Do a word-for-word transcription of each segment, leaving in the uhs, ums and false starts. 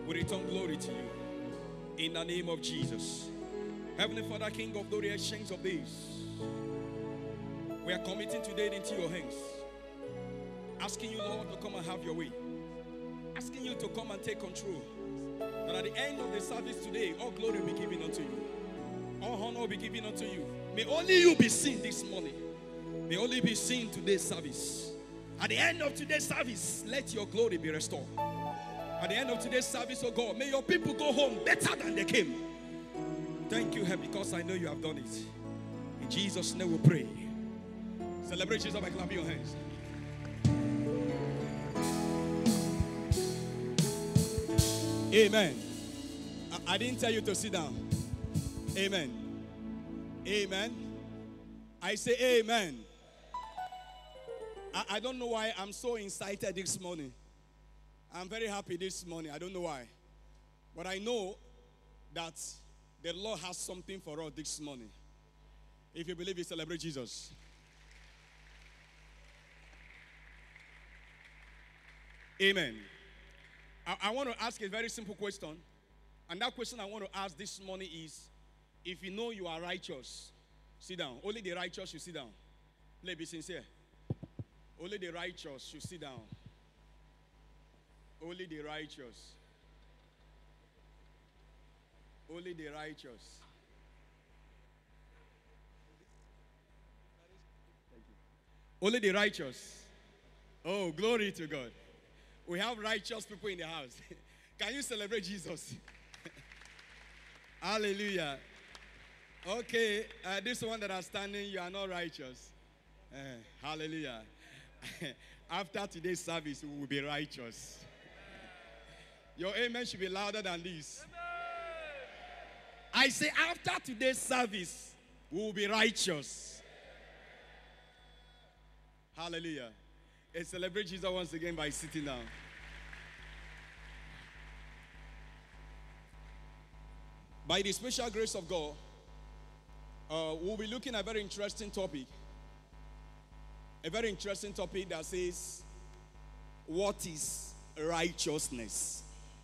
We return glory to you. In the name of Jesus. Heavenly Father, King of glory, Ancients of days, we are committing today into your hands. Asking you, Lord, to come and have your way. Asking you to come and take control. That at the end of the service today, all glory will be given unto you. All honor will be given unto you. May only you be seen this morning. May only be seen today's service. At the end of today's service, let your glory be restored. At the end of today's service, oh God, may your people go home better than they came. Thank you, Heaven, because I know you have done it. In Jesus' name we pray. Celebrate Jesus by clapping your hands. Amen. I, I didn't tell you to sit down. Amen. Amen. I say amen. I, I don't know why I'm so excited this morning. I'm very happy this morning. I don't know why. But I know that the Lord has something for us this morning. If you believe it, celebrate Jesus. Amen. I, I want to ask a very simple question. And that question I want to ask this morning is, if you know you are righteous, sit down. Only the righteous should sit down. Let's be sincere. Only the righteous should sit down. Only the righteous. Only the righteous. Thank you. Only the righteous. Oh, glory to God. We have righteous people in the house. Can you celebrate Jesus? Hallelujah. Okay, uh, this one that are standing, you are not righteous. Uh, hallelujah. After today's service, we will be righteous. Your amen should be louder than this. Amen. I say after today's service, we will be righteous. Hallelujah. And celebrate Jesus once again by sitting down. By the special grace of God, uh, we'll be looking at a very interesting topic. A very interesting topic that says, what is righteousness?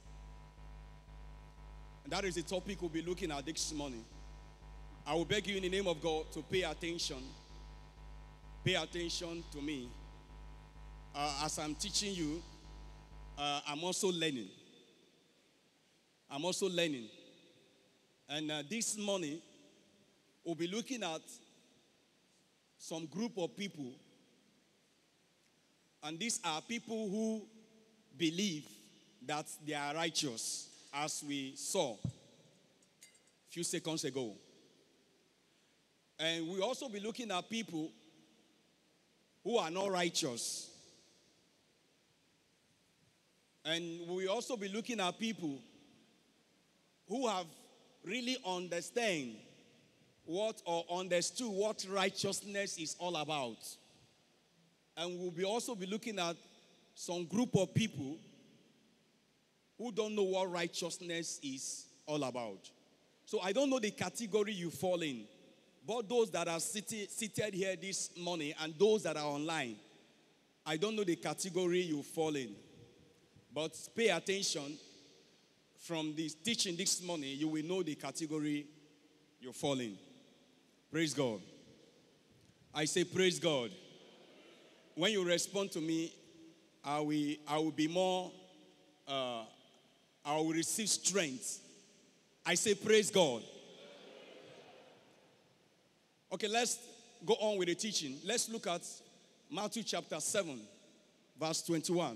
And that is the topic we'll be looking at this morning. I will beg you in the name of God to pay attention. Pay attention to me. Uh, as I'm teaching you, uh, I'm also learning. I'm also learning. And uh, this morning, we'll be looking at some group of people. And these are people who believe that they are righteous, as we saw a few seconds ago. And we'll also be looking at people who are not righteous. And we'll also be looking at people who have really understand what or understood what righteousness is all about. And we'll be also be looking at some group of people who don't know what righteousness is all about. So I don't know the category you fall in, but those that are seated, seated here this morning and those that are online, I don't know the category you fall in. But pay attention. From this teaching this morning, you will know the category you fall in. Praise God. I say praise God. When you respond to me, I will, I will be more, uh, I will receive strength. I say praise God. Okay, let's go on with the teaching. Let's look at Matthew chapter seven, verse twenty-one.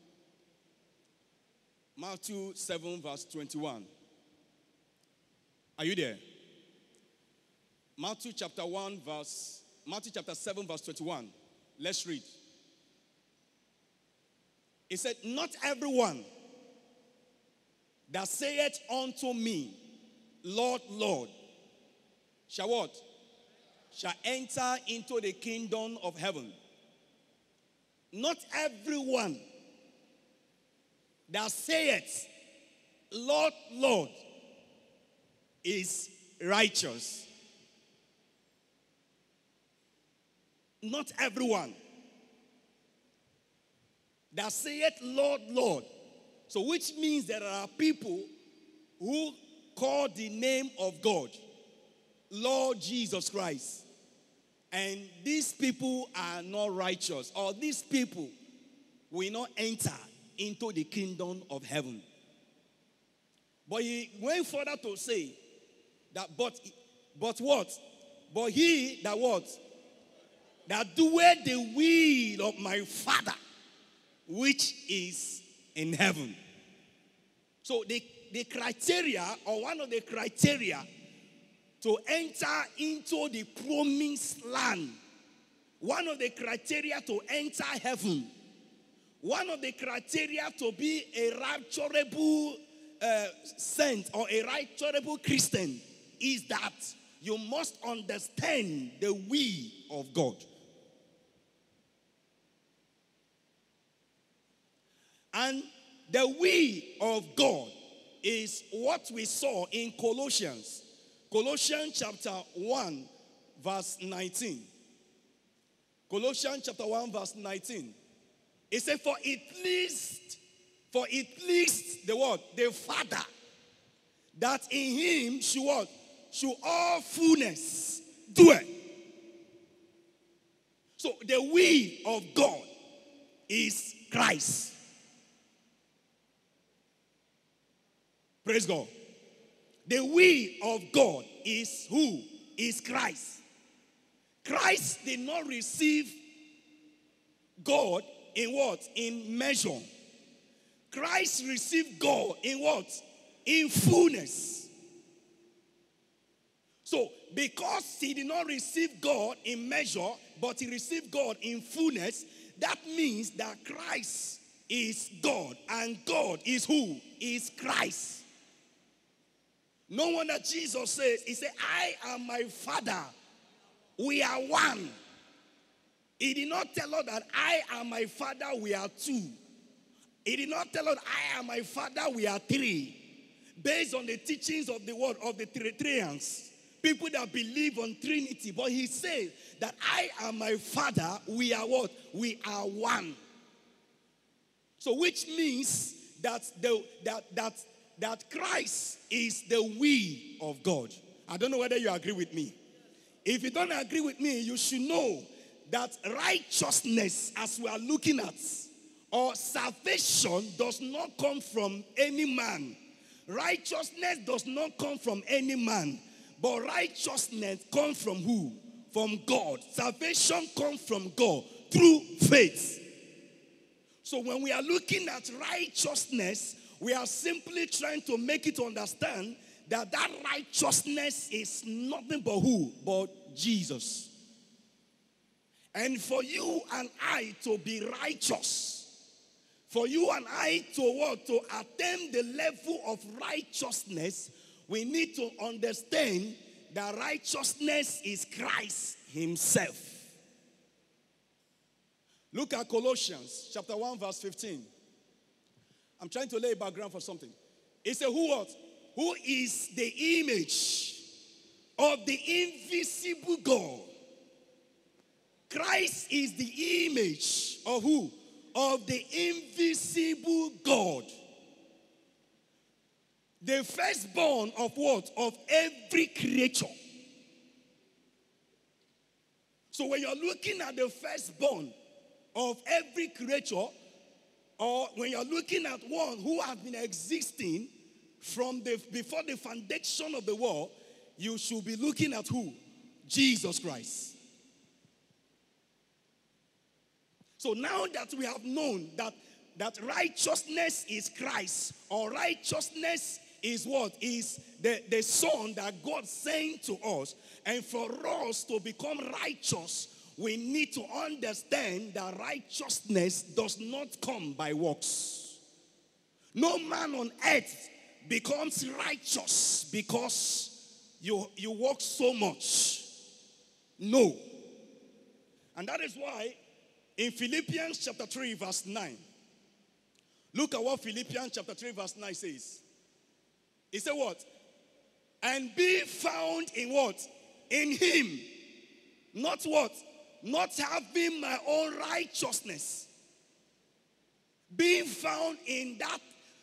Matthew seven, verse twenty-one. Are you there? Matthew chapter one, verse Matthew chapter seven, verse twenty-one. Let's read. It said, not everyone that saith unto me, Lord, Lord, shall what? Shall enter into the kingdom of heaven. Not everyone that saith, Lord, Lord, is righteous. Not everyone that saith, Lord, Lord, So which means there are people who call the name of God Lord Jesus Christ. And these people are not righteous, or these people will not enter into the kingdom of heaven. But he went further to say that, but, but what? But he that what? That doeth the will of my Father, which is in heaven. So the, the criteria, or one of the criteria to enter into the promised land, one of the criteria to enter heaven, one of the criteria to be a rapturable uh, saint or a rapturable Christian is that you must understand the will of God. And the will of God is what we saw in Colossians. Colossians chapter one, verse nineteen. Colossians chapter one, verse nineteen. It says, for it pleased, for it pleased the word, the Father, that in him should what? Should all fullness dwell. So the will of God is Christ. Praise God. The will of God is who? Is Christ. Christ did not receive God in what? In measure. Christ received God in what? In fullness. So, because he did not receive God in measure, but he received God in fullness, that means that Christ is God, and God is who? Is Christ. No wonder Jesus says, he said, I and my Father, we are one. He did not tell us that I and my Father, we are two. He did not tell us I and my Father, we are three. Based on the teachings of the word of the Trinitarians, people that believe on Trinity. But he said that I and my Father, we are what? We are one. So which means that the that that that Christ is the will of God. I don't know whether you agree with me. If you don't agree with me, you should know that righteousness, as we are looking at, or salvation, does not come from any man. Righteousness does not come from any man, but righteousness comes from who? From God. Salvation comes from God through faith. So when we are looking at righteousness, we are simply trying to make it understand that that righteousness is nothing but who? But Jesus. And for you and I to be righteous, for you and I to what? To attain the level of righteousness, we need to understand that righteousness is Christ himself. Look at Colossians chapter one, verse fifteen. I'm trying to lay a background for something. It says, who what? Who is the image of the invisible God? Christ is the image of who? Of the invisible God. The firstborn of what? Of every creature. So when you're looking at the firstborn of every creature, or when you're looking at one who has been existing from the before the foundation of the world, you should be looking at who? Jesus Christ. So now that we have known that, that righteousness is Christ, or righteousness is what? Is the, the Son that God sent to us. And for us to become righteous, we need to understand that righteousness does not come by works. No man on earth becomes righteous because you, you work so much. No. And that is why in Philippians chapter three, verse nine, look at what Philippians chapter three, verse nine says. It said what? And be found in what? In him. Not what? Not having my own righteousness. Being found in that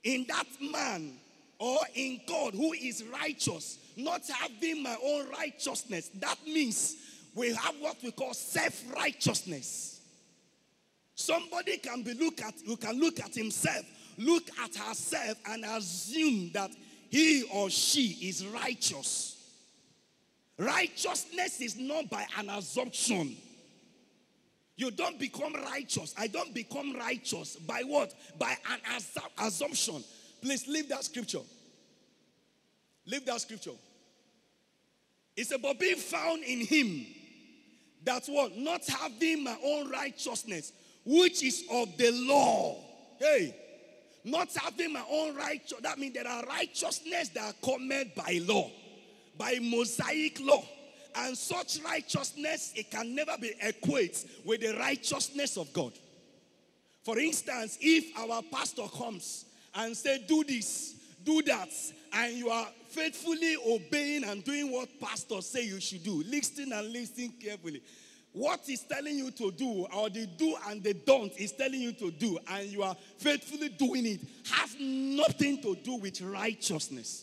in that man or in God who is righteous, not having my own righteousness, that means we have what we call self-righteousness. Somebody can be look at who can look at himself, look at herself, and assume that he or she is righteous. Righteousness is not by an assumption. You don't become righteous. I don't become righteous by what? By an assu- assumption. Please leave that scripture. Leave that scripture. It's about being found in him. That's what? Not having my own righteousness, which is of the law. Hey, not having my own righteousness. That means there are righteousness that are committed by law, by Mosaic law. And such righteousness, it can never be equated with the righteousness of God. For instance, if our pastor comes and says, do this, do that, and you are faithfully obeying and doing what pastors say you should do, listen and listen carefully. What he's telling you to do, or the do and the don't is telling you to do, and you are faithfully doing it, has nothing to do with righteousness.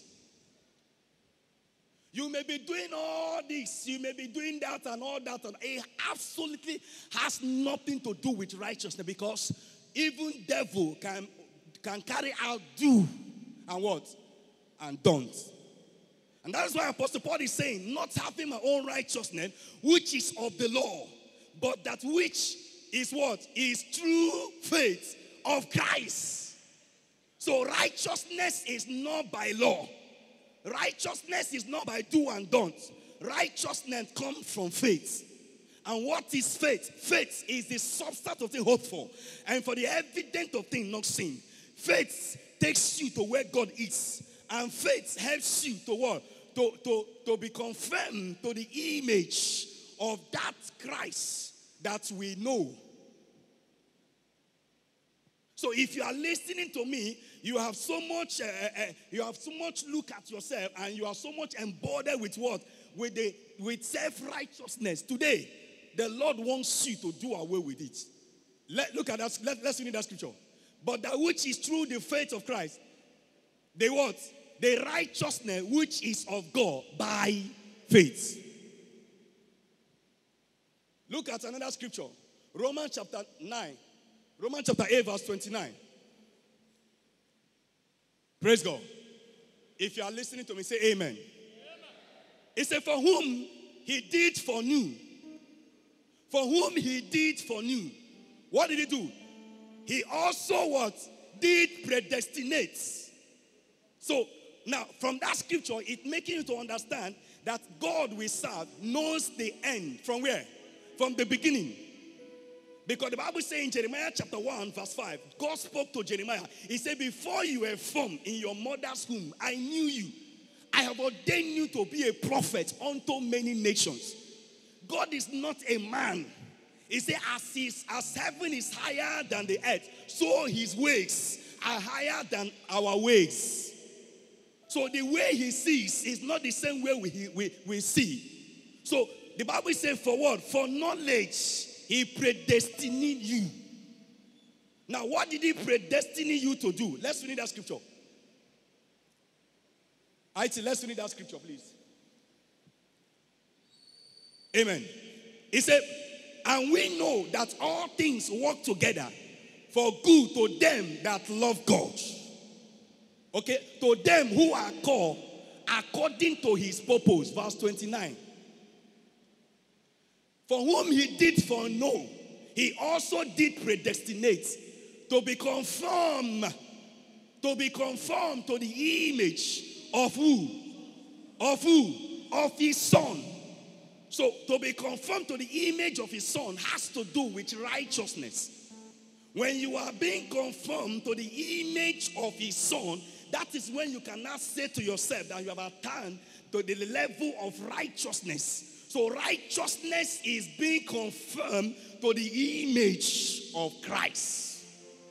You may be doing all this, you may be doing that and all that, and it absolutely has nothing to do with righteousness, because even devil can, can carry out do and what? And don't. And that's why Apostle Paul is saying, not having my own righteousness, which is of the law, but that which is what? Is true faith of Christ. So righteousness is not by law. Righteousness is not by do and don't. Righteousness comes from faith. And what is faith? Faith is the substance of things hoped for, and for the evidence of things not seen. Faith takes you to where God is. And faith helps you to what? To, to, to be confirmed to the image of that Christ that we know. So if you are listening to me, you have so much, uh, uh, you have so much look at yourself, and you are so much embodied with what? With the with self-righteousness. Today, the Lord wants you to do away with it. Let, look at that. Let, let's read that scripture. But that which is through the faith of Christ, the what? The righteousness which is of God by faith. Look at another scripture. Romans chapter nine. Romans chapter eight verse twenty-nine. Praise God. If you are listening to me, say amen. Amen. It said, for whom he did foreknew. For whom he did foreknew. What did he do? He also what? Did predestinate. So, now, from that scripture, it's making you to understand that God we serve knows the end. From where? From the beginning. Because the Bible says in Jeremiah chapter one, verse five, God spoke to Jeremiah. He said, before you were formed in your mother's womb, I knew you. I have ordained you to be a prophet unto many nations. God is not a man. He said, as, his, as heaven is higher than the earth, so his ways are higher than our ways. So the way he sees is not the same way we, we, we see. So the Bible says, for what? For knowledge, he predestined you. Now, what did he predestine you to do? Let's read that scripture. I T, let's read that scripture, please. Amen. He said, and we know that all things work together for good to them that love God. Okay, to them who are called according to his purpose. Verse twenty-nine. For whom he did foreknow, he also did predestinate to be conformed, to be conformed to the image of who? Of who? Of his son. So to be conformed to the image of his son has to do with righteousness. When you are being conformed to the image of his son, that is when you can now say to yourself that you have attained to the level of righteousness. So righteousness is being confirmed to the image of Christ.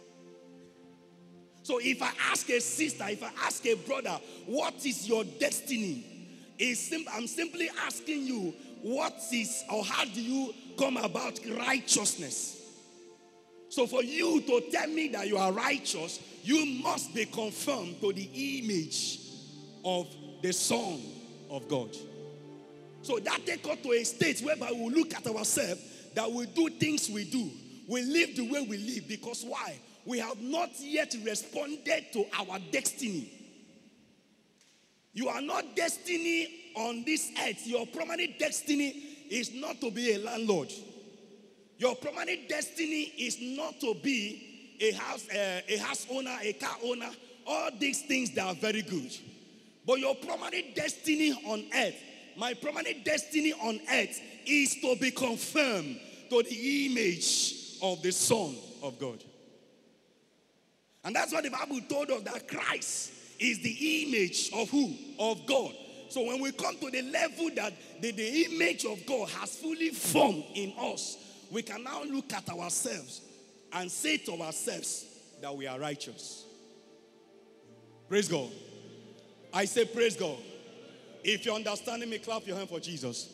So if I ask a sister, if I ask a brother, what is your destiny? I'm simply asking you, what is or how do you come about righteousness? So for you to tell me that you are righteous, you must be conformed to the image of the Son of God. So that takes us to a state whereby we look at ourselves, that we do things we do. We live the way we live because why? We have not yet responded to our destiny. You are not destiny on this earth. Your permanent destiny is not to be a landlord. Your permanent destiny is not to be a house, uh, a house owner, a car owner. All these things that are very good. But your permanent destiny on earth, my permanent destiny on earth is to be confirmed to the image of the Son of God. And that's what the Bible told us, that Christ is the image of who? Of God. So when we come to the level that the, the image of God has fully formed in us, we can now look at ourselves and say to ourselves that we are righteous. Praise God. I say praise God. If you're understanding me, clap your hand for Jesus.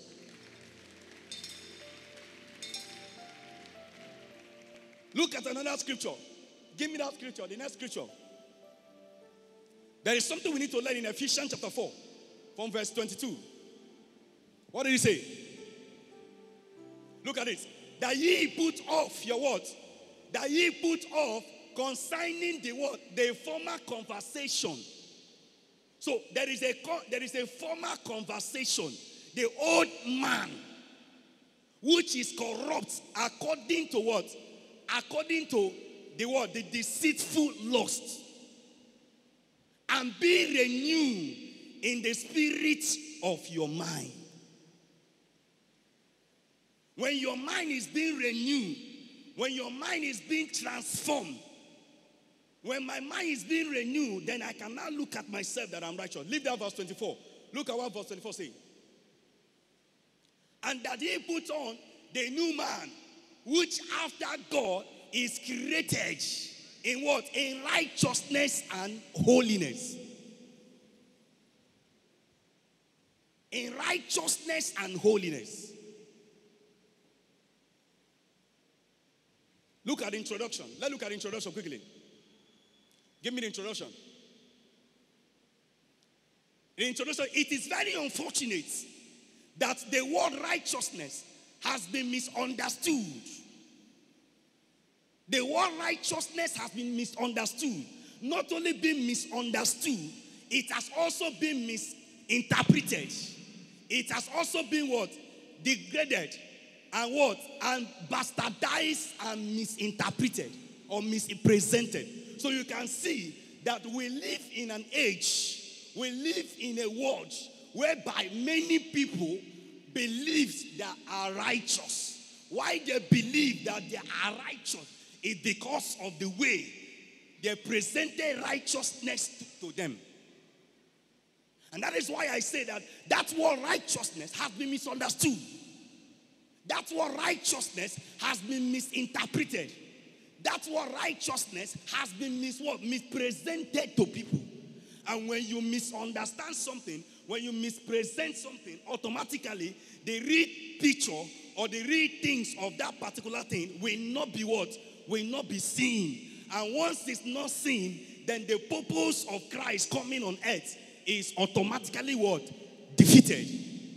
Look at another scripture. Give me that scripture, the next scripture. There is something we need to learn in Ephesians chapter four, from verse twenty-two. What did he say? Look at it. That ye put off your what? That ye put off concerning the what? The former conversation. So there is a there is a former conversation. The old man, which is corrupt according to what? According to the what? The deceitful lust. And be renewed in the spirit of your mind. When your mind is being renewed, when your mind is being transformed, when my mind is being renewed, then I can now look at myself that I'm righteous. Leave that verse twenty-four. Look at what verse twenty-four says. And that he put on the new man, which after God is created in what? In righteousness and holiness. In righteousness and holiness. Look at the introduction. Let's look at the introduction quickly. Give me the introduction. The introduction, it is very unfortunate that the word righteousness has been misunderstood. The word righteousness has been misunderstood. Not only been misunderstood, it has also been misinterpreted. It has also been what? Degraded and what? And bastardized and misinterpreted or misrepresented. So you can see that we live in an age, we live in a world whereby many people believe they are righteous. Why they believe that they are righteous is because of the way they presented righteousness to them. And that is why I say that that word righteousness has been misunderstood. That word righteousness has been misinterpreted. That word righteousness has been mis- what? mispresented to people. And when you misunderstand something, when you mispresent something, automatically the real picture or the real things of that particular thing will not be what? Will not be seen. And once it's not seen, then the purpose of Christ coming on earth is automatically what? Defeated.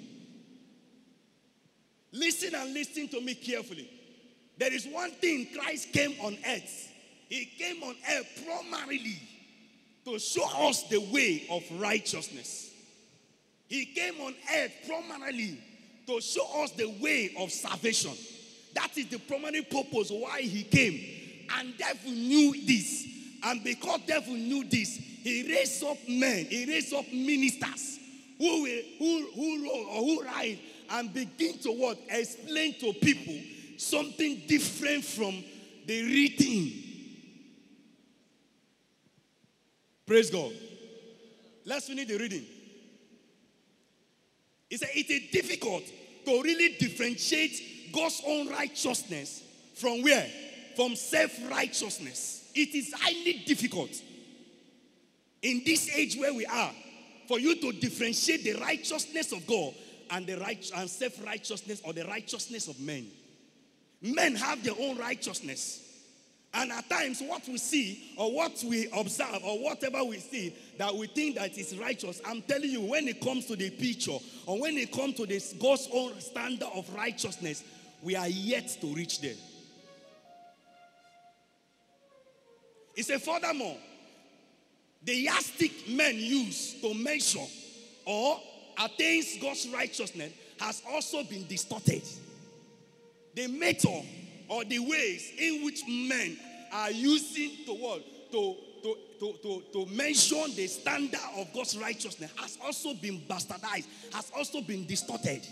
Listen and listen to me carefully. There is one thing Christ came on earth. He came on earth primarily to show us the way of righteousness. He came on earth primarily to show us the way of salvation. That is the primary purpose why he came. And devil knew this. And because devil knew this, he raised up men, he raised up ministers who will, who, who roll or who ride and begin to what? Explain to people something different from the reading. Praise God. Let's finish the reading. He said it is difficult to really differentiate God's own righteousness from where? From self-righteousness. It is highly difficult in this age where we are for you to differentiate the righteousness of God and the right and self-righteousness or the righteousness of men. Men have their own righteousness. And at times, what we see or what we observe or whatever we see that we think that is righteous, I'm telling you, when it comes to the picture or when it comes to this God's own standard of righteousness, we are yet to reach there. He said, furthermore, the yardstick men use to measure or attain God's righteousness has also been distorted. The method or the ways in which men are using to what? To, to, to, to, to mention the standard of God's righteousness has also been bastardized, has also been distorted.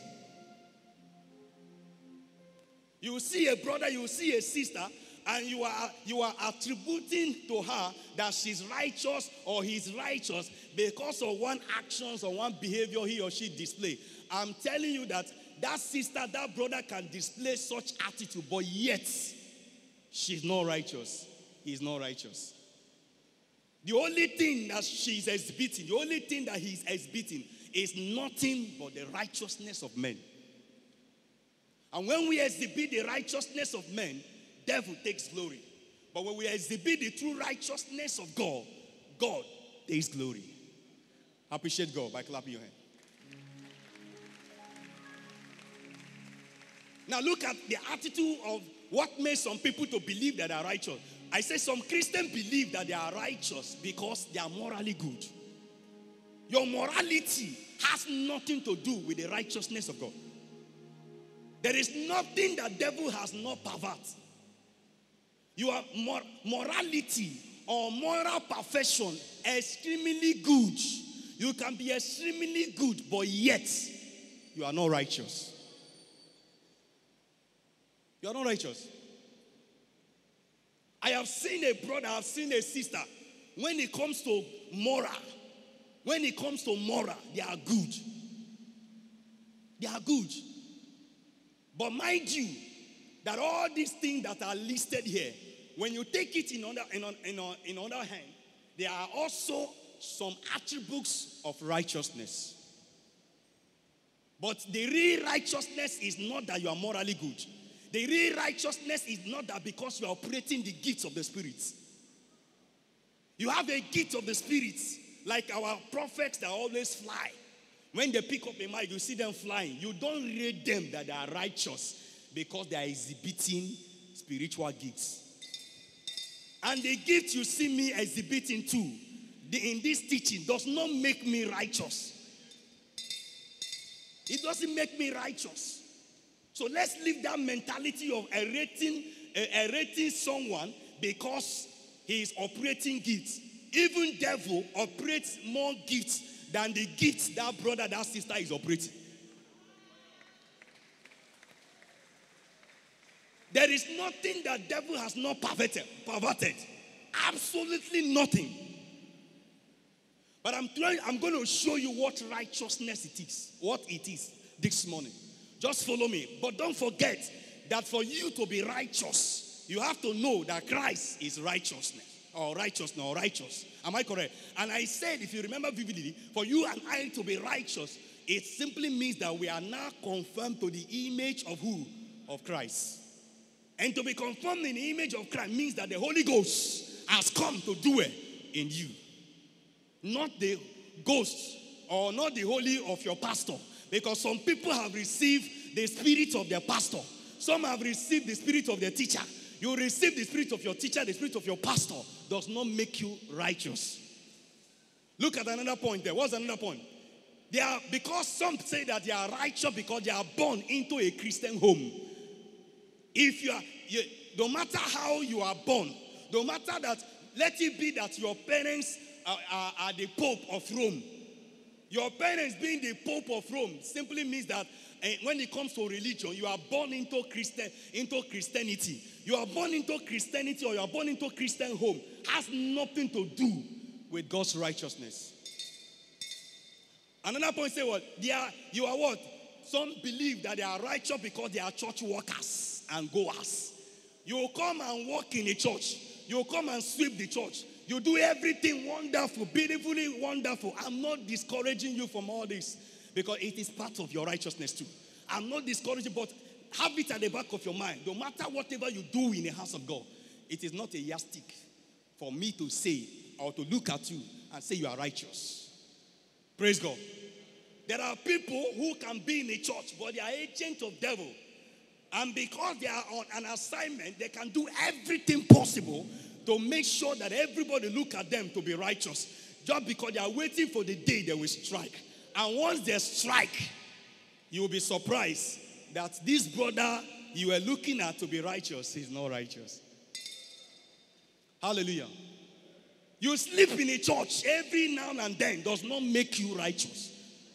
You will see a brother, you will see a sister, and you are, you are attributing to her that she's righteous or he's righteous because of one actions or one behavior he or she display. I'm telling you that that sister, that brother can display such attitude, but yet she's not righteous. He's not righteous. The only thing that she's exhibiting, the only thing that he's exhibiting is nothing but the righteousness of men. And when we exhibit the righteousness of men, devil takes glory. But when we exhibit the true righteousness of God, God takes glory. Appreciate God by clapping your hand. Now look at the attitude of what makes some people to believe that they are righteous. I say some Christians believe that they are righteous because they are morally good. Your morality has nothing to do with the righteousness of God. There is nothing that devil has not perverted. Your mor- morality or moral perfection extremely good. You can be extremely good, but yet you are not righteous. You are not righteous. I have seen a brother, I have seen a sister. When it comes to moral, when it comes to moral, they are good. They are good. But mind you, that all these things that are listed here, when you take it in other, in, in, in other hand, there are also some attributes of righteousness. But the real righteousness is not that you are morally good. The real righteousness is not that because you are operating the gifts of the Spirit. You have a gift of the Spirit, like our prophets that always fly. When they pick up a mic, you see them flying. You don't rate them that they are righteous because they are exhibiting spiritual gifts. And the gift you see me exhibiting too, the, in this teaching, does not make me righteous. It doesn't make me righteous. So let's leave that mentality of rating, uh, rating someone because he is operating gifts. Even devil operates more gifts than the gifts that brother, that sister is operating. There is nothing that devil has not perverted. perverted. Absolutely nothing. But I'm trying, I'm going to show you what righteousness it is. What it is this morning. Just follow me. But don't forget that for you to be righteous, you have to know that Christ is righteousness. Or righteousness or righteous. Am I correct? And I said, if you remember vividly, for you and I to be righteous, it simply means that we are now conformed to the image of who? Of Christ. And to be conformed in the image of Christ means that the Holy Ghost has come to do it in you. Not the ghost or not the holy of your pastor. Because some people have received the spirit of their pastor. Some have received the spirit of their teacher. You receive the spirit of your teacher, the spirit of your pastor does not make you righteous. Look at another point there. What's another point? They are, because some say that they are righteous because they are born into a Christian home. If you are, you, no matter how you are born, no matter that, let it be that your parents are, are, are the Pope of Rome. Your parents being the Pope of Rome simply means that uh, when it comes to religion, you are born into Christian, into Christianity. You are born into Christianity or you are born into Christian home. Has nothing to do with God's righteousness. Another point say what? They are, you are what? Some believe that they are righteous because they are church workers and goers. You will come and work in a church. You will come and sweep the church. You do everything wonderful, beautifully wonderful. I'm not discouraging you from all this because it is part of your righteousness too. I'm not discouraging, but have it at the back of your mind. No matter whatever you do in the house of God, It is not a yardstick for me to say or to look at you and say you are righteous. Praise God. There are people who can be in the church, but they are agents of devil. And because they are on an assignment, they can do everything possible to make sure that everybody look at them to be righteous. Just because they are waiting for the day they will strike. And once they strike, you will be surprised that this brother you were looking at to be righteous is not righteous. Hallelujah. You sleep in a church every now and then does not make you righteous.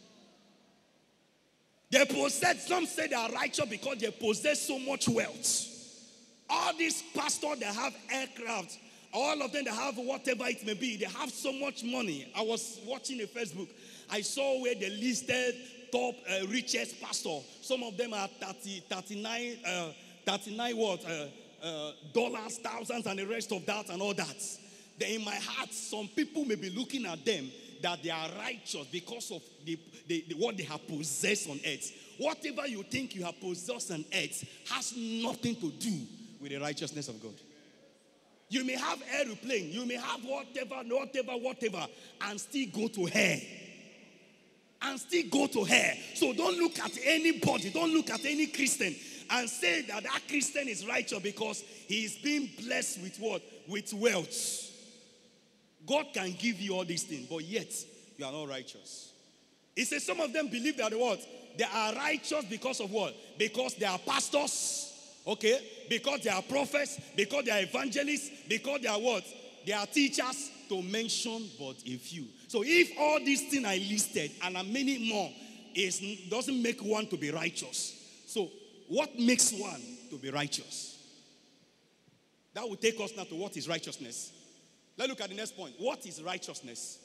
They possess, some say they are righteous because they possess so much wealth. All these pastors, they have aircraft. All of them, they have whatever it may be. They have so much money. I was watching a Facebook. I saw where they listed top uh, richest pastor. Some of them are thirty, thirty-nine, uh, thirty-nine what? Uh, uh, dollars, thousands, and the rest of that and all that. Then in my heart, some people may be looking at them that they are righteous because of the, the, the, what they have possessed on earth. Whatever you think you have possessed on earth has nothing to do with the righteousness of God. You may have aeroplane, you may have whatever, whatever, whatever, and still go to hell. And still go to hell. So don't look at anybody, don't look at any Christian and say that that Christian is righteous because he is being blessed with what? With wealth. God can give you all these things, but yet you are not righteous. He says some of them believe that what? They are righteous because of what? Because they are pastors, okay? Because they are prophets, because they are evangelists, because they are what? They are teachers, to mention but a few. So if all these things I listed and many more is doesn't make one to be righteous. So what makes one to be righteous? That will take us now to what is righteousness. Let's look at the next point. What is righteousness?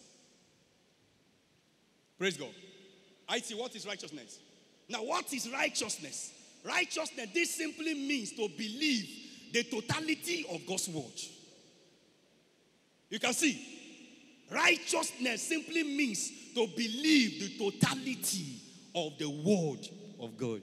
Praise God. I see what is righteousness. Now, what is righteousness? Righteousness, this simply means to believe the totality of God's word. You can see, righteousness simply means to believe the totality of the word of God.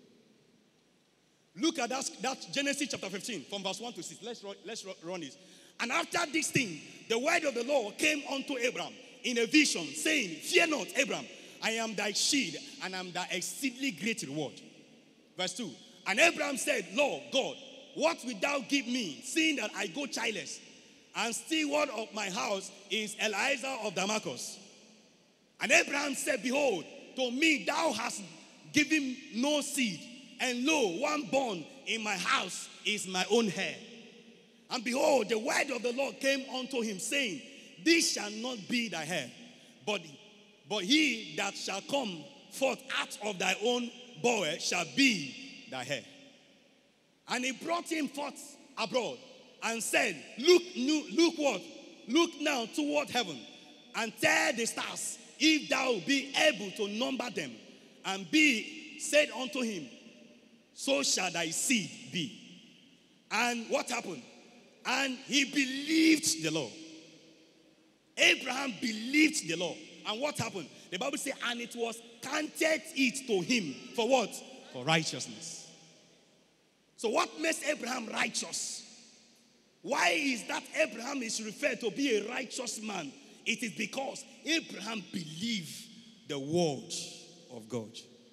Look at that, that Genesis chapter fifteen, from verse one to six. Let's, let's run it. And after this thing, the word of the Lord came unto Abraham in a vision, saying, fear not, Abraham, I am thy shield, and I am thy exceedingly great reward. Verse two. And Abraham said, Lord God, what wilt thou give me, seeing that I go childless? And steward of my house is Eliezer of Damascus. And Abraham said, behold, to me thou hast given no seed, and lo, one born in my house is my own heir. And behold, the word of the Lord came unto him, saying, this shall not be thy heir, but, but he that shall come forth out of thy own bowel shall be thy heir. And he brought him forth abroad, and said, look, look what? Look now toward heaven, and tell the stars, if thou be able to number them. And be said unto him, so shall thy seed be. And what happened? And he believed the Lord. Abraham believed the Lord. And what happened? The Bible says, and it was counted it to him for what? For righteousness. So what makes Abraham righteous? Why is that Abraham is referred to be a righteous man? It is because Abraham believed the word of God.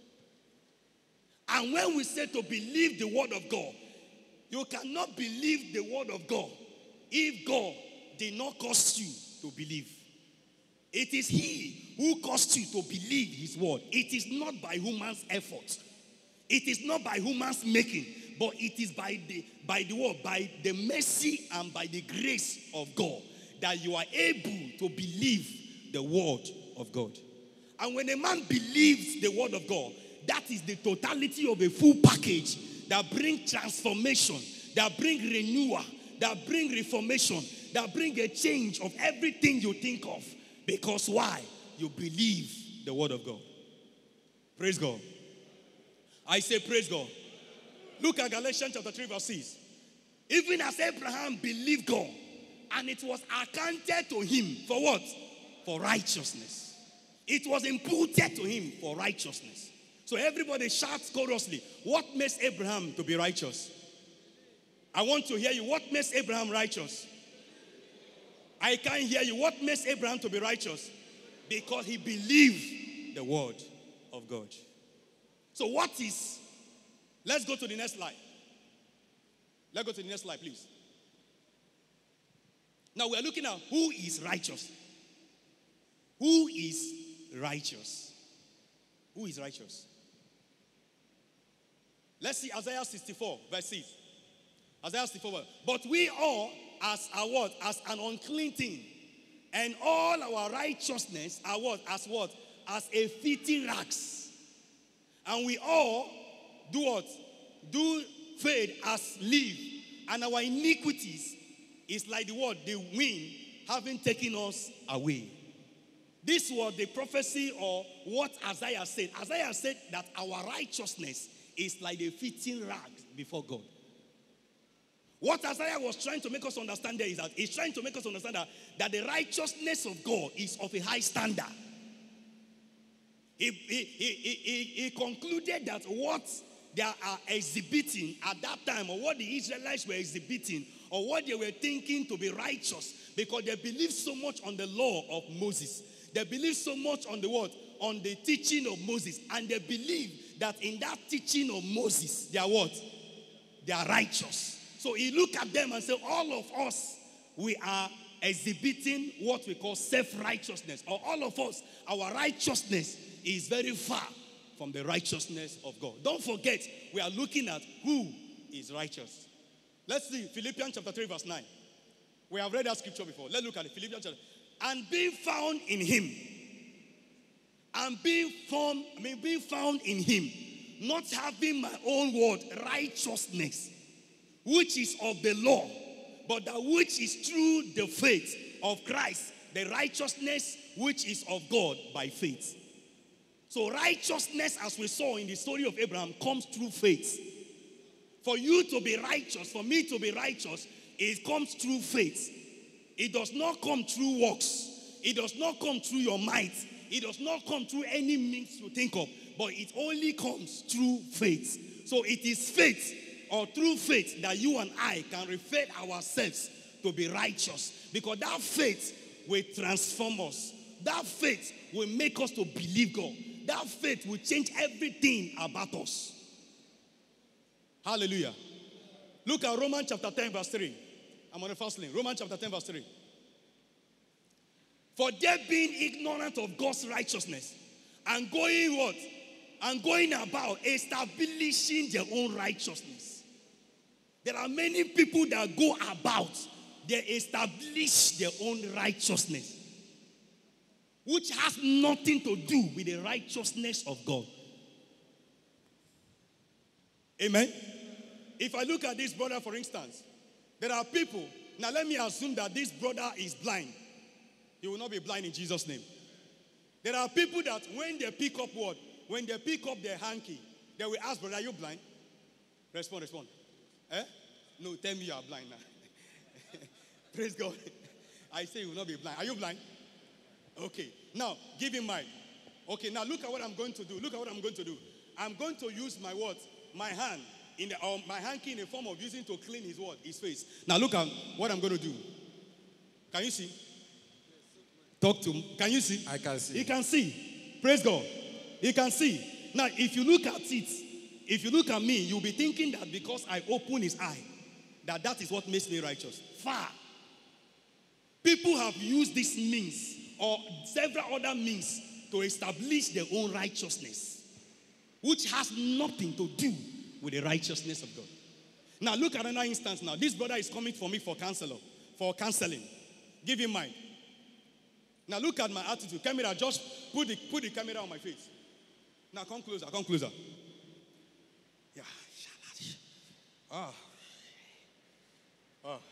And when we say to believe the word of God, you cannot believe the word of God if God did not cause you to believe. It is he who caused you to believe his word. It is not by human's effort. It is not by human's making. But it is by the by the word, by the mercy and by the grace of God that you are able to believe the word of God. And when a man believes the word of God, that is the totality of a full package that brings transformation, that brings renewal, that brings reformation, that brings a change of everything you think of. Because why? You believe the word of God. Praise God. I say praise God. Look at Galatians chapter three verse six. Even as Abraham believed God, and it was accounted to him for what? For righteousness. It was imputed to him for righteousness. So everybody shouts chorously, what makes Abraham to be righteous? I want to hear you. What makes Abraham righteous? I can't hear you. What makes Abraham to be righteous? Because he believed the word of God. So what is, let's go to the next slide. Let's go to the next slide, please. Now we are looking at who is righteous. Who is righteous? Who is righteous? Let's see Isaiah sixty-four, verse six. Isaiah sixty-four, but we all as a what? As an unclean thing. And all our righteousness are what? As what? As a filthy rags. And we all do what? Do fade as leaf. And our iniquities is like the word, the wind having taken us away. This was the prophecy or what Isaiah said. Isaiah said that our righteousness is like the fitting rags before God. What Isaiah was trying to make us understand there is that he's trying to make us understand that, that the righteousness of God is of a high standard. He, he, he, he, he concluded that what they are exhibiting at that time, or what the Israelites were exhibiting, or what they were thinking to be righteous, because they believed so much on the law of Moses. They believed so much on the word, on the teaching of Moses. And they believe that in that teaching of Moses, they are what? They are righteous. So he looked at them and said, all of us, we are exhibiting what we call self-righteousness. Or all of us, our righteousness is very far from the righteousness of God. Don't forget, we are looking at who is righteous. Let's see Philippians chapter three, verse nine. We have read that scripture before. Let's look at it. Philippians chapter. And being found in him. And being found, I mean, being found in him. Not having my own word, righteousness, which is of the law, but that which is through the faith of Christ, the righteousness which is of God by faith. So righteousness, as we saw in the story of Abraham, comes through faith. For you to be righteous, for me to be righteous, it comes through faith. It does not come through works. It does not come through your might. It does not come through any means you think of, but it only comes through faith. So it is faith, or through faith, that you and I can refer ourselves to be righteous. Because that faith will transform us. That faith will make us to believe God. That faith will change everything about us. Hallelujah. Look at Romans chapter ten, verse three. I'm on the first link. Romans chapter ten, verse three. For they being ignorant of God's righteousness, and going what? And going about establishing their own righteousness. There are many people that go about, they establish their own righteousness, which has nothing to do with the righteousness of God. Amen? If I look at this brother, for instance, there are people, now let me assume that this brother is blind. He will not be blind in Jesus' name. There are people that when they pick up what? When they pick up their hanky, they will ask, brother, are you blind? Respond, respond. Eh? No, tell me you are blind now. Praise God. I say you will not be blind. Are you blind? Okay. Now, give him mine. Okay, now look at what I'm going to do. Look at what I'm going to do. I'm going to use my what? My hand. In the, um, my hanky in the form of using to clean his what? His face. Now look at what I'm going to do. Can you see? Talk to him. Can you see? I can see. He can see. Praise God. He can see. Now, if you look at it, if you look at me, you'll be thinking that because I open his eye, that that is what makes me righteous. Far. People have used this means or several other means to establish their own righteousness, which has nothing to do with the righteousness of God. Now, look at another instance now. This brother is coming for me for counselor, for counseling. Give him mine. Now look at my attitude. Camera, just put the, put the camera on my face. Now come closer, come closer. Yeah. Ah. Ah.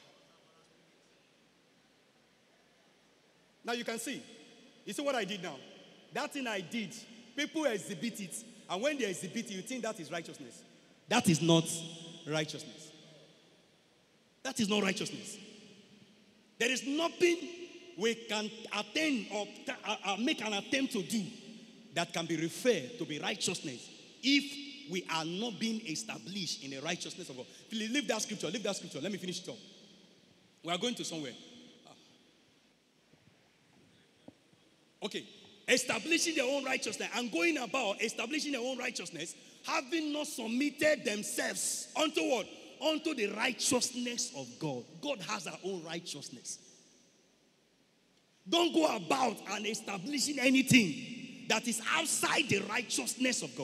Now you can see. You see what I did now? That thing I did, people exhibit it. And when they exhibit it, you think that is righteousness. That is not righteousness. That is not righteousness. There is nothing we can attain or uh, uh, make an attempt to do that can be referred to be righteousness if we are not being established in the righteousness of God. Please leave that scripture. Leave that scripture. Let me finish it up. We are going to somewhere. Okay. Establishing their own righteousness and going about establishing their own righteousness, having not submitted themselves unto what? Unto the righteousness of God. God has our own righteousness. Don't go about and establishing anything that is outside the righteousness of God.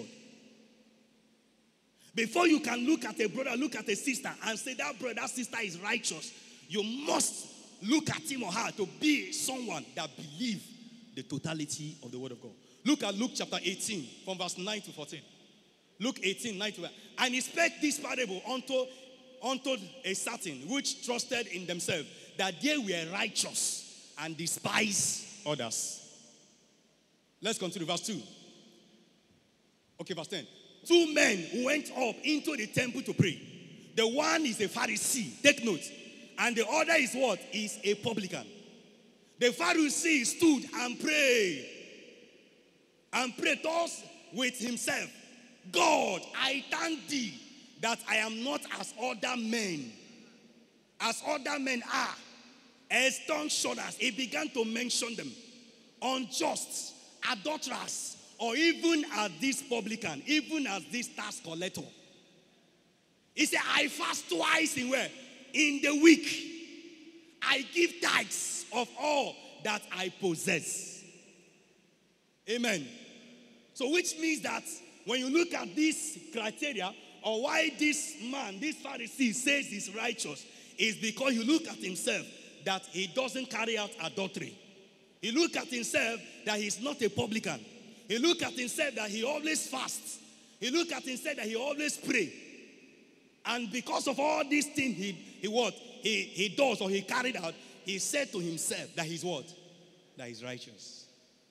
Before you can look at a brother, look at a sister, and say that brother, that sister is righteous, you must look at him or her to be someone that believes the totality of the word of God. Look at Luke chapter eighteen, from verse nine to fourteen. Luke eighteen, nine to fourteen. And he spake this parable unto, unto a certain which trusted in themselves that they were righteous and despised others. Let's continue, verse two. Okay, verse ten. Two men went up into the temple to pray. The one is a Pharisee, take note. And the other is what? Is a publican. The Pharisee stood and prayed. And prayed thus with himself. God, I thank thee that I am not as other men. As other men are. As tongue shudders. He began to mention them. Unjust, adulterers, or even as this publican, even as this tax collector. He said, I fast twice in where? In the week. I give tithes of all that I possess. Amen. So which means that when you look at this criteria, or why this man, this Pharisee says he's righteous, is because you look at himself that he doesn't carry out adultery. He look at himself that he's not a publican. He look at himself that he always fasts. He look at himself that he always pray. And because of all these things he, he what? He, he does or he carried out, he said to himself that he's what? That he's righteous.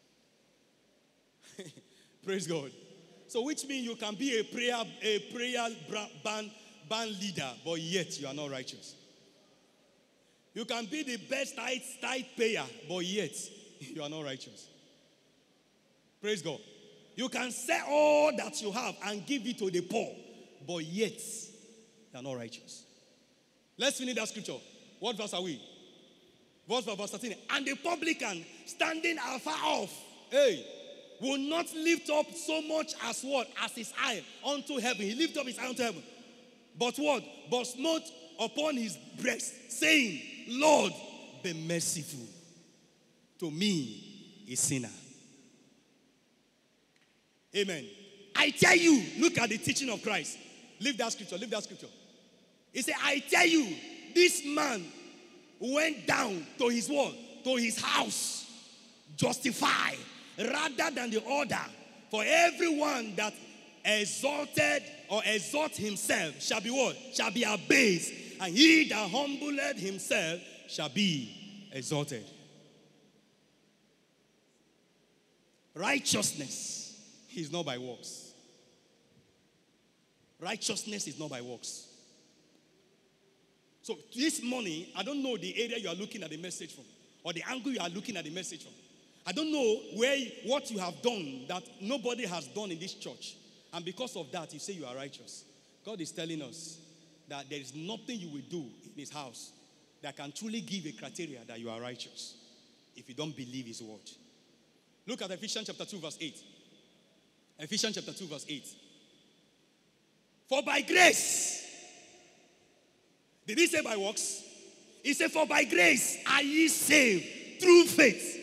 Praise God. So which means you can be a prayer, a prayer band, band leader, but yet you are not righteous. You can be the best tithe, tithe payer, but yet you are not righteous. Praise God. You can sell all that you have and give it to the poor, but yet you are not righteous. Let's finish that scripture. What verse are we? Verse verse thirteen. And the publican standing afar off, hey, will not lift up so much as what? As his eye unto heaven. He lift up his eye unto heaven. But what? But smote upon his breast, saying, Lord, be merciful to me, a sinner. Amen. I tell you, look at the teaching of Christ. Leave that scripture, leave that scripture. He said, I tell you, this man went down to his wall, to his house, justified, rather than the other. For everyone that exalted or exalt himself shall be what? Shall be abased. And he that humbled himself shall be exalted. Righteousness is not by works. Righteousness is not by works. So this morning, I don't know the area you are looking at the message from, or the angle you are looking at the message from. I don't know where what you have done that nobody has done in this church. And because of that, you say you are righteous. God is telling us that there is nothing you will do in his house that can truly give a criteria that you are righteous if you don't believe his word. Look at Ephesians chapter two, verse eight. Ephesians chapter two, verse eight. For by grace, did he say by works? He said, for by grace are ye saved through faith.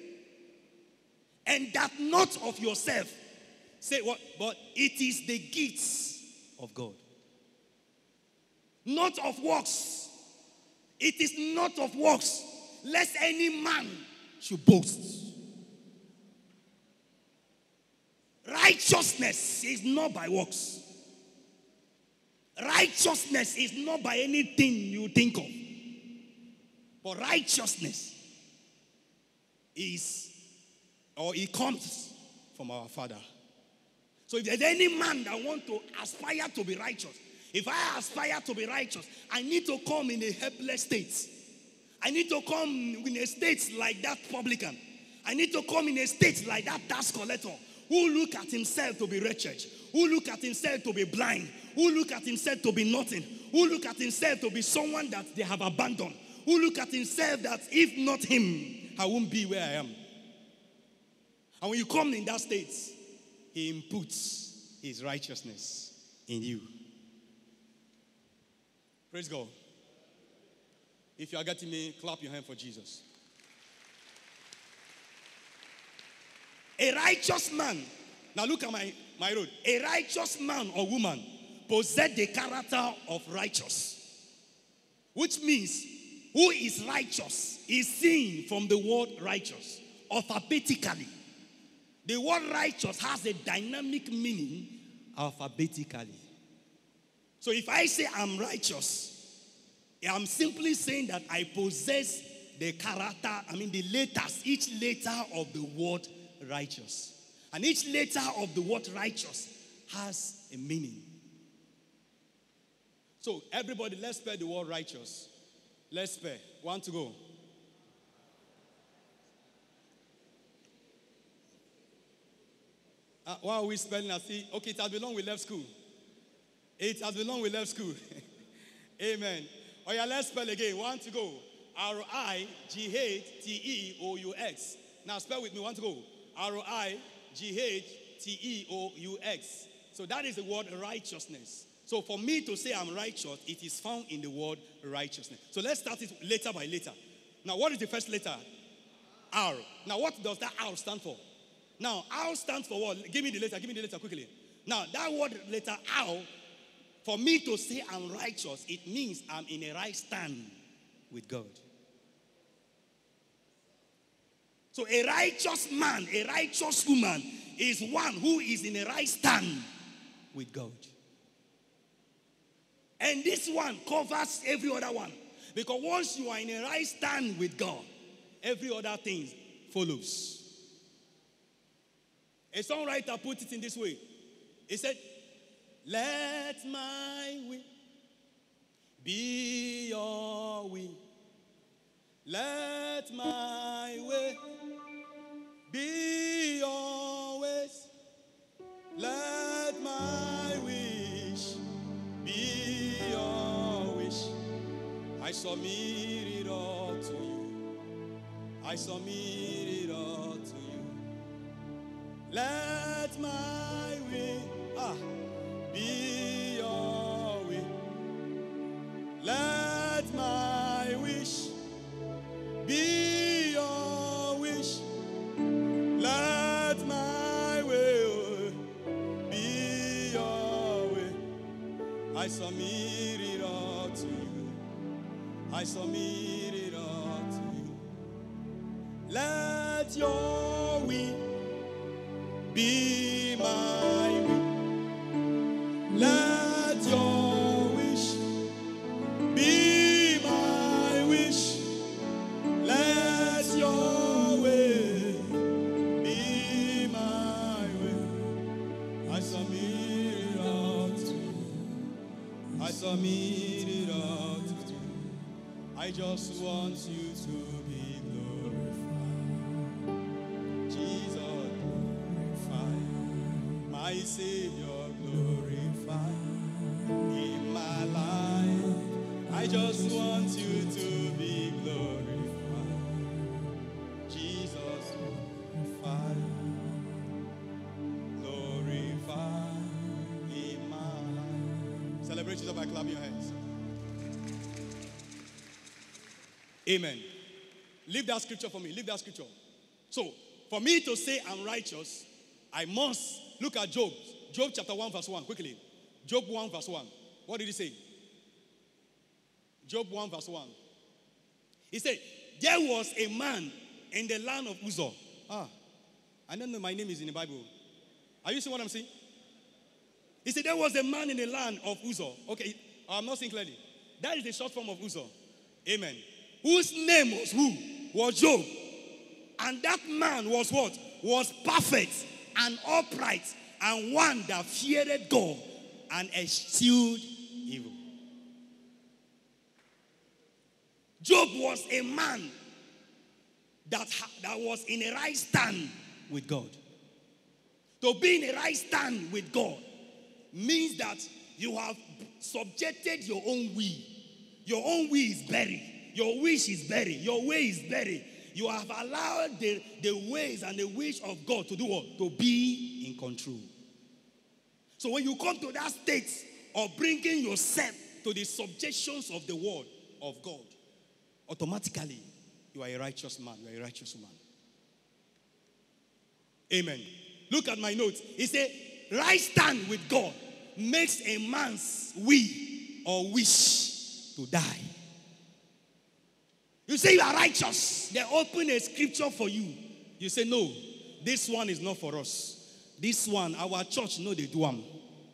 And that not of yourself. Say what? But it is the gifts of God. Not of works. It is not of works, lest any man should boast. Righteousness is not by works. Righteousness is not by anything you think of. But righteousness is, or it comes from our Father. So if there's any man that wants to aspire to be righteous, if I aspire to be righteous, I need to come in a helpless state. I need to come in a state like that publican. I need to come in a state like that tax collector who look at himself to be wretched, who look at himself to be blind, who look at himself to be nothing, who look at himself to be someone that they have abandoned, who look at himself that if not him, I won't be where I am. And when you come in that state, he inputs his righteousness in you. Praise God. If you are getting me, clap your hand for Jesus. A righteous man, now look at my, my road. A righteous man or woman possess the character of righteous, which means who is righteous is seen from the word righteous, alphabetically. The word righteous has a dynamic meaning alphabetically. So if I say I'm righteous, I'm simply saying that I possess the character, I mean the letters, each letter of the word righteous. And each letter of the word righteous has a meaning. So everybody, let's spell the word righteous. Let's spell. One to go. Uh, why are we spelling? I see. Okay, it has been long we left school. It has been long we left school. Amen. Oh yeah, let's spell again. One to go. R I G H T E O U X. Now spell with me. One to go. R I G H T E O U X. So that is the word righteousness. So for me to say I'm righteous, it is found in the word righteousness. So let's start it letter by letter. Now, what is the first letter? R. Now, what does that R stand for? Now, R stands for what? Give me the letter. Give me the letter quickly. Now, that word letter R, for me to say I'm righteous, it means I'm in a right stand with God. So a righteous man, a righteous woman is one who is in a right stand with God. And this one covers every other one. Because once you are in a right stand with God, every other thing follows. A songwriter put it in this way. He said, let my will be your will. Let my way be your ways. Let my wish be your wish. I submit it all to you. I submit it all to you. Let my will ah, be your will. Let my wish be your wish. Let my will be your will. I submit it all to you. I submit it all to you. Let your will be my will. Let your wish be my wish. Let your will be my will. I submit it all to you. I submit it all to you. I just want you to be glorified. Jesus, glorified. My Savior, glorified. In my life, I just want you to be glorified. Jesus, glorified. Glorified in my life. Celebrate Jesus by clapping your hands. Amen. Leave that scripture for me. Leave that scripture. So, for me to say I'm righteous, I must look at Job. Job chapter one verse one. Quickly. Job one verse one. What did he say? Job one verse one. He said, there was a man in the land of Uzor. Ah, I don't know my name is in the Bible. Are you seeing what I'm saying? He said, there was a man in the land of Uzor. Okay, I'm not saying clearly. That is the short form of Uzor. Amen. Whose name was who? Was Job. And that man was what? Was perfect and upright and one that feared God and eschewed evil. Job was a man that, that was in a right stand with God. To be in a right stand with God means that you have subjected your own will. Your own will is buried. Your wish is buried. Your way is buried. You have allowed the, the ways and the wish of God to do what? To be in control. So when you come to that state of bringing yourself to the subjections of the word of God, automatically you are a righteous man. You are a righteous woman. Amen. Look at my notes. He said, right stand with God makes a man's will or wish to die. You say you are righteous. They open a scripture for you. You say, no, this one is not for us. This one, our church, no, they do them.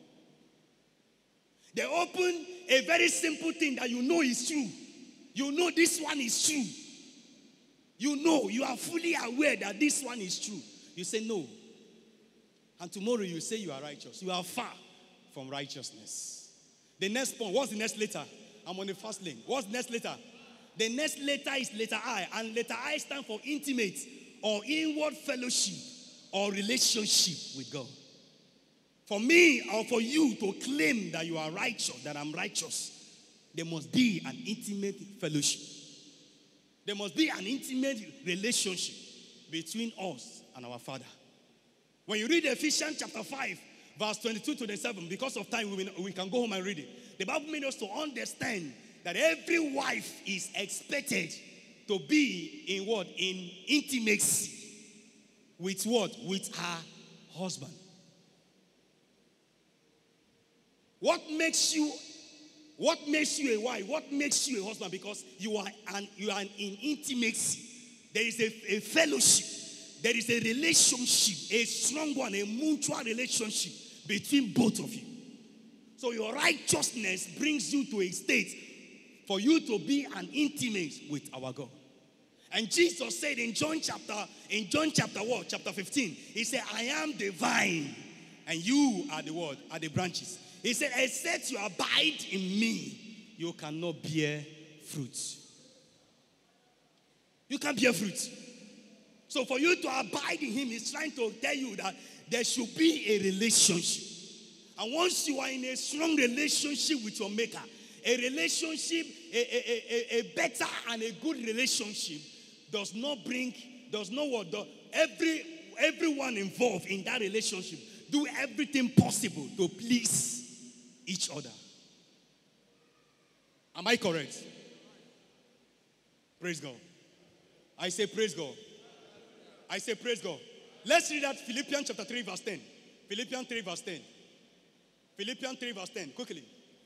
They open a very simple thing that you know is true. You know this one is true. You know, you are fully aware that this one is true. You say, no. And tomorrow you say you are righteous. You are far from righteousness. The next point, what's the next letter? I'm on the first lane. What's the next letter? The next letter is letter I. And letter I stands for intimate or inward fellowship or relationship with God. For me or for you to claim that you are righteous, that I'm righteous, there must be an intimate fellowship. There must be an intimate relationship between us and our Father. When you read Ephesians chapter five, verse twenty-two to twenty-seven, because of time, we, we can go home and read it. The Bible made us to understand that every wife is expected to be in what? In intimacy with what? With her husband. What makes you what makes you a wife? What makes you a husband? Because you are an, you are in intimacy. There is a, a fellowship. There is a relationship, a strong one, a mutual relationship between both of you. So your righteousness brings you to a state for you to be an intimate with our God. And Jesus said in John chapter, in John chapter what? Chapter fifteen, he said, I am the vine, and you are the what? Are the branches. He said, except you abide in me, you cannot bear fruit. You can't bear fruit. So for you to abide in him, he's trying to tell you that there should be a relationship. And once you are in a strong relationship with your maker, a relationship, a, a, a, a better and a good relationship does not bring, does not what, the, every, everyone involved in that relationship do everything possible to please each other. Am I correct? Praise God. I say praise God. I say praise God. Let's read that Philippians chapter three verse ten. Philippians three verse ten. Philippians three verse ten. Quickly.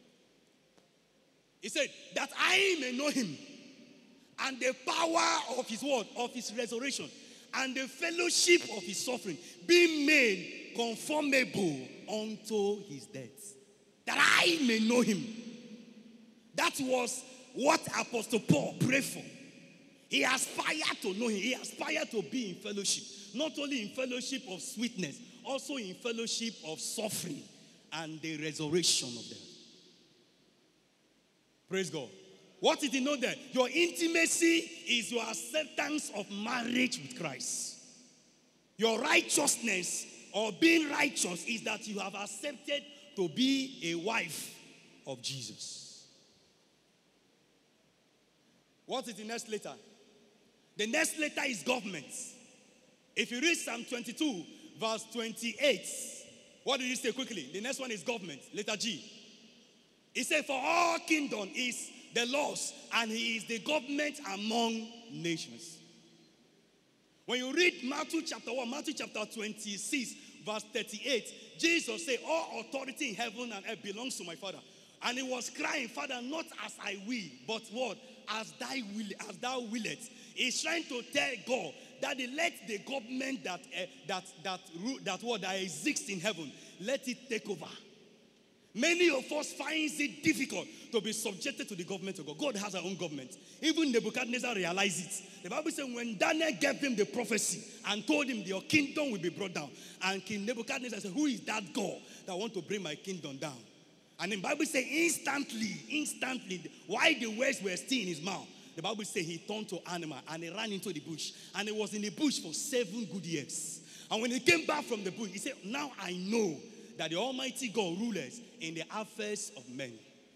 He said, that I may know him and the power of his word, of his resurrection, and the fellowship of his suffering, being made conformable unto his death. That I may know him. That was what Apostle Paul prayed for. He aspired to know him. He aspired to be in fellowship. Not only in fellowship of sweetness, also in fellowship of suffering and the resurrection of them. Praise God. What did he know there? Your intimacy is your acceptance of marriage with Christ. Your righteousness or being righteous is that you have accepted to be a wife of Jesus. What is the next letter? The next letter is government. If you read Psalm twenty-two, verse twenty-eight, what did he say quickly? The next one is government, letter G. He said, for all kingdom is the Lord's, and he is the government among nations. When you read Matthew chapter one, Matthew chapter twenty-six, verse thirty-eight, Jesus said, all authority in heaven and earth belongs to my Father. And he was crying, Father, not as I will, but what? As thy will, as thou willest. He's trying to tell God that he let the government that uh, that that that what that exists in heaven, let it take over. Many of us finds it difficult to be subjected to the government of God. God has our own government. Even Nebuchadnezzar realized it. The Bible says when Daniel gave him the prophecy and told him your kingdom will be brought down, and King Nebuchadnezzar said, who is that God that want to bring my kingdom down? And the Bible says instantly, instantly, while the words were still in his mouth, the Bible says he turned to animal and he ran into the bush. And he was in the bush for seven good years. And when he came back from the bush, he said, now I know that the Almighty God rules in the affairs of men.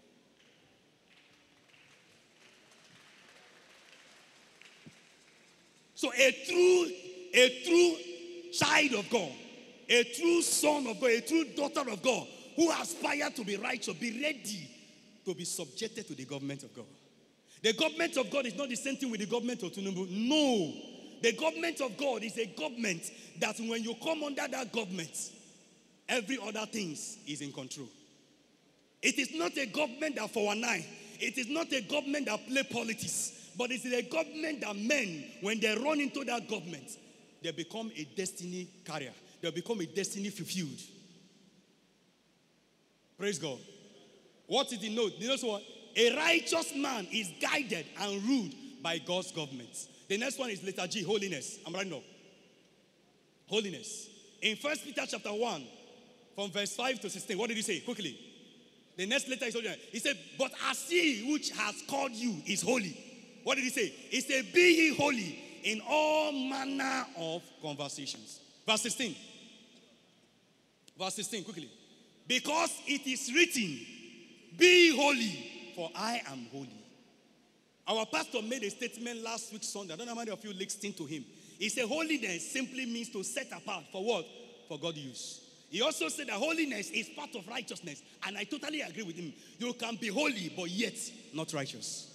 So a true, a true child of God, a true son of God, a true daughter of God, who aspire to be righteous, be ready to be subjected to the government of God. The government of God is not the same thing with the government of Tinubu. No. The government of God is a government that when you come under that government, every other thing is in control. It is not a government that for one eye. It is not a government that play politics. But it is a government that men, when they run into that government, they become a destiny carrier. They become a destiny fulfilled. Praise God. What is the note? You know what? A righteous man is guided and ruled by God's government. The next one is letter G, holiness. I'm writing up. Holiness. In First Peter chapter one, from verse five to sixteen, what did he say? Quickly. The next letter is holiness. He said, but as he which has called you is holy. What did he say? He said, be ye holy in all manner of conversations. Verse sixteen. Verse sixteen, quickly. Because it is written, be ye holy, for I am holy. Our pastor made a statement last week Sunday. I don't know how many of you listened to him. He said holiness simply means to set apart. For what? For God's use. He also said that holiness is part of righteousness. And I totally agree with him. You can be holy, but yet not righteous.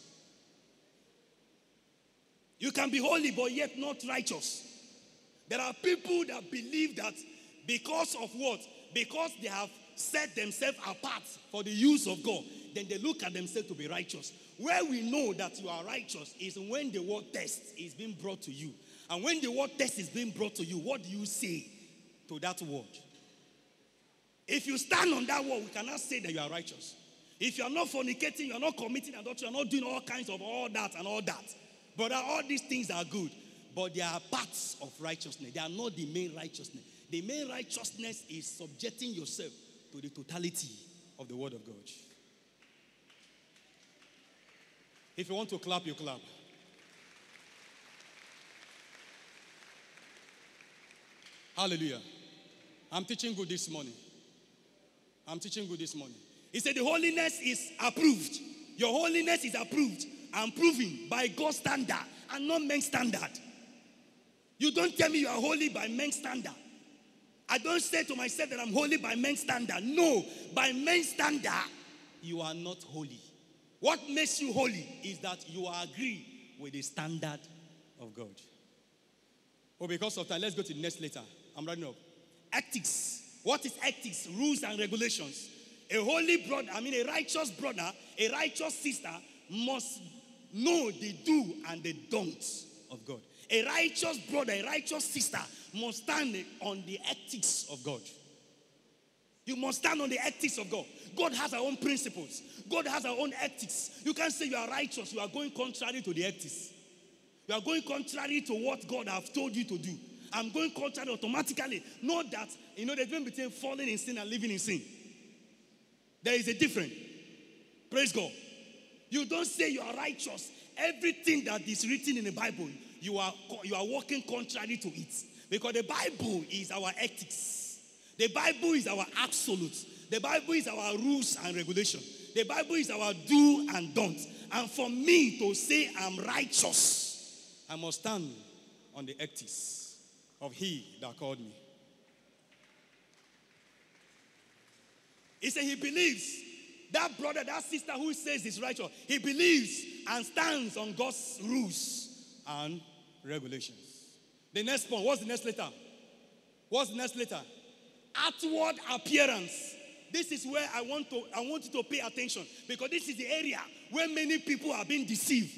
You can be holy, but yet not righteous. There are people that believe that because of what? Because they have set themselves apart for the use of God, then they look at themselves to be righteous. Where we know that you are righteous is when the word test is being brought to you. And when the word test is being brought to you, what do you say to that word? If you stand on that word, we cannot say that you are righteous. If you are not fornicating, you are not committing adultery, you are not doing all kinds of all that and all that. But all these things are good. But they are parts of righteousness. They are not the main righteousness. The main righteousness is subjecting yourself to the totality of the word of God. If you want to clap, you clap. Hallelujah. I'm teaching good this morning. I'm teaching good this morning. He said the holiness is approved. Your holiness is approved and proven by God's standard and not men's standard. You don't tell me you are holy by men's standard. I don't say to myself that I'm holy by men's standard. No, by men's standard, you are not holy. What makes you holy is that you agree with the standard of God. Oh, because of time, let's go to the next letter. I'm running up. Ethics. What is ethics? Rules and regulations. A holy brother, I mean a righteous brother, a righteous sister must know the do and the don't of God. A righteous brother, a righteous sister must stand on the ethics of God. You must stand on the ethics of God. God has our own principles. God has our own ethics. You can't say you are righteous. You are going contrary to the ethics. You are going contrary to what God has told you to do. I'm going contrary automatically. Know that, you know, the difference between falling in sin and living in sin. There is a difference. Praise God. You don't say you are righteous. Everything that is written in the Bible, you are, you are walking contrary to it. Because the Bible is our ethics. The Bible is our absolute. The Bible is our rules and regulations. The Bible is our do and don't. And for me to say I'm righteous, I must stand on the ethics of he that called me. He said he believes. That brother, that sister who says he's righteous, he believes and stands on God's rules and regulations. The next point, what's the next letter? What's the next letter? Outward appearance. This is where I want to I want you to pay attention, because this is the area where many people are being deceived.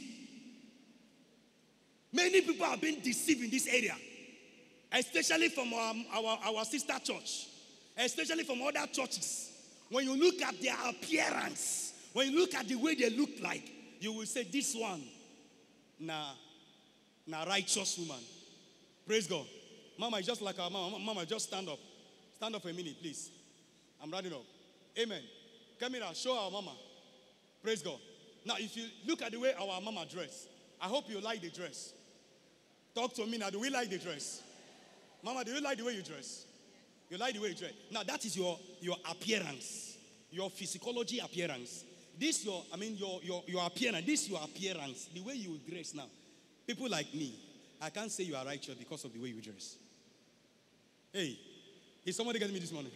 Many people are being deceived in this area, especially from our, our, our sister church, especially from other churches. When you look at their appearance, when you look at the way they look like, you will say, this one, na, na righteous woman. Praise God. Mama is just like our mama. Mama, just stand up. Stand up for a minute, please. I'm running up. Amen. Come here, show our mama. Praise God. Now, if you look at the way our mama dress, I hope you like the dress. Talk to me now. Do we like the dress? Mama, do you like the way you dress? You like the way you dress. Now, that is your, your appearance, your physiology appearance. This your, I mean, your, your, your appearance. This your appearance, the way you dress now. People like me, I can't say you are righteous because of the way you dress. Hey, is somebody getting me this morning?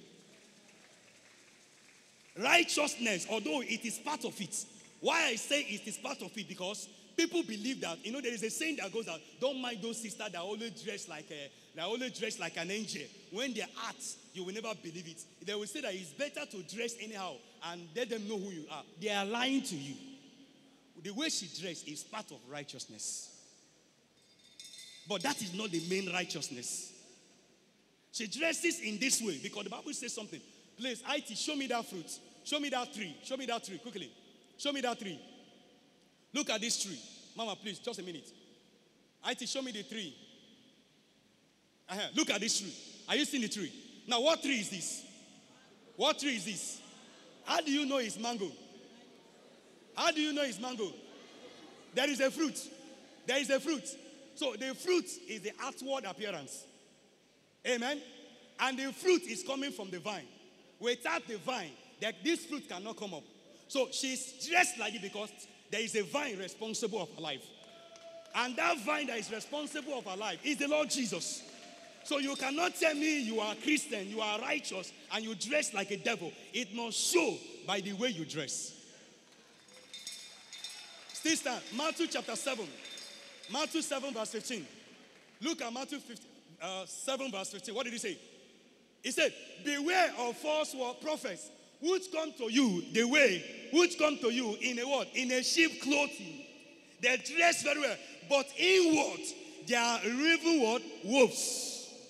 Righteousness, although it is part of it. Why I say it is part of it, because people believe that, you know, there is a saying that goes out, don't mind those sisters that always dress like a, that always dress like an angel. When they act, you will never believe it. They will say that it's better to dress anyhow and let them know who you are. They are lying to you. The way she dressed is part of righteousness. But that is not the main righteousness. She dresses in this way because the Bible says something. Please, I T, show me that fruit. Show me that tree. Show me that tree, quickly. Show me that tree. Look at this tree. Mama, please, just a minute. I T, show me the tree. Uh-huh. Look at this tree. Are you seeing the tree? Now, what tree is this? What tree is this? How do you know it's mango? How do you know it's mango? There is a fruit. There is a fruit. So the fruit is the outward appearance. Amen? And the fruit is coming from the vine. Without the vine, that this fruit cannot come up. So she's dressed like it because there is a vine responsible of her life. And that vine that is responsible of her life is the Lord Jesus. So you cannot tell me you are Christian, you are righteous, and you dress like a devil. It must show by the way you dress. Still stand. Matthew chapter seven. Matthew seven verse fifteen. Look at Matthew fifteen, uh, seven verse fifteen. What did he say? He said, beware of false prophets, which come to you the way, which come to you in a what? In a sheep clothing. They dress very well, but inward, they are evil what? Wolves.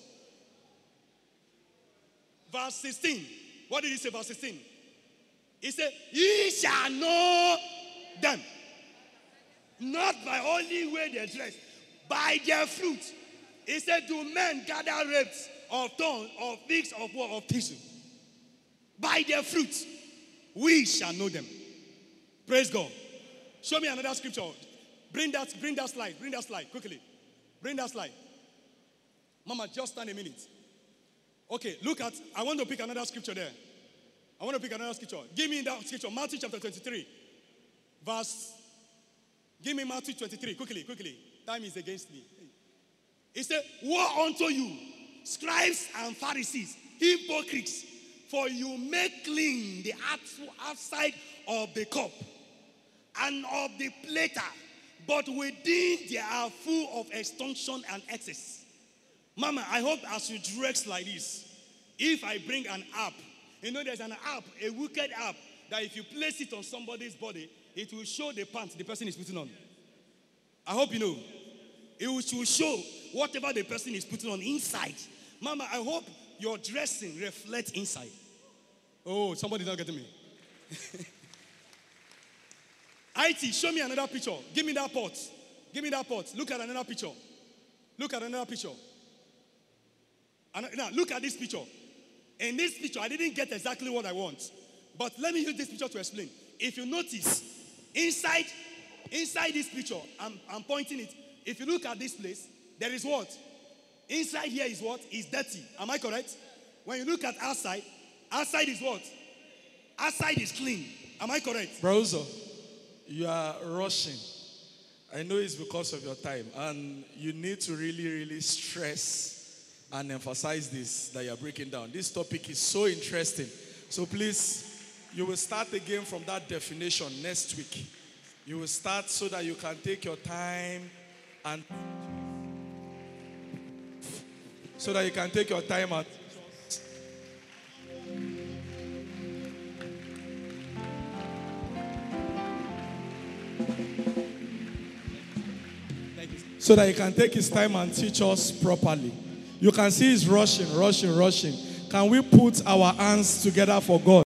Verse sixteen. What did he say, verse sixteen? He said, ye shall know them. Not by only way they dress, by their fruit. He said, do men gather grapes of thorns, of figs, of what? Of tissue. By their fruit, we shall know them. Praise God. Show me another scripture. Bring that, bring that slide. Bring that slide quickly. Bring that slide. Mama, just stand a minute. Okay, look at, I want to pick another scripture there. I want to pick another scripture. Give me that scripture. Matthew chapter twenty-three. Verse, give me Matthew twenty-three. Quickly, quickly. Time is against me. He said, woe unto you, scribes and Pharisees, hypocrites, for you make clean the outside of the cup and of the platter, but within they are full of extortion and excess. Mama, I hope as you dress like this, if I bring an app, you know there's an app, a wicked app, that if you place it on somebody's body, it will show the pants the person is putting on. I hope you know. It will show whatever the person is putting on inside. Mama, I hope your dressing reflects inside. Oh, somebody's not getting me. I T, show me another picture. Give me that pot. Give me that pot. Look at another picture. Look at another picture. And now, look at this picture. In this picture, I didn't get exactly what I want. But let me use this picture to explain. If you notice, inside, inside this picture, I'm, I'm pointing it. If you look at this place, there is what? Inside here is what? Is dirty. Am I correct? When you look at outside, outside is what? Outside is clean. Am I correct? Brother, you are rushing. I know it's because of your time. And you need to really, really stress and emphasize this that you're breaking down. This topic is so interesting. So please, you will start again from that definition next week. You will start so that you can take your time and so that you can take your time at so that he can take his time and teach us properly. You can see he's rushing, rushing, rushing. Can we put our hands together for God?